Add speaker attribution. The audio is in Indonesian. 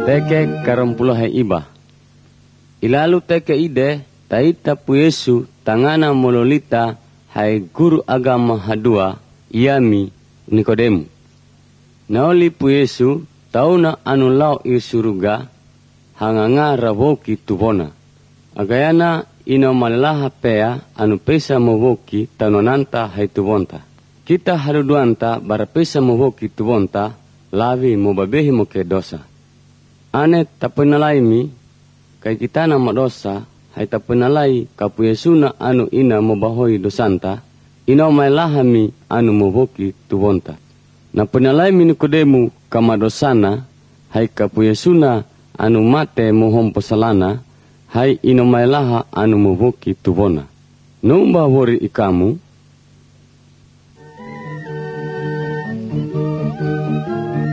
Speaker 1: Teke 40 iba. Ilalu teke ide taita pu Yesu tangana mololita hai guru agama hadua iami Nikodemu. Naoli pu Yesu tauna anu lau i suruga hanganga raboki tubona. Agayana ino malalaha pea anu pesa moboki tanonanta hai tubonta. Kita haruduanta barapesa moboki tubonta lavi mobabehi moke dosa. Ane tapenalaimi kai kita nama dosa hai tapenalai kapu Yesuna anu ina mobahoi dosanta ino mailahami anu moboki tubonta. Na penalaimi Nikodemu kama dosana hai kapu Yesuna anu mate mohom pesalana hai ino mailaha anu moboki tubona. Numba hori ikamu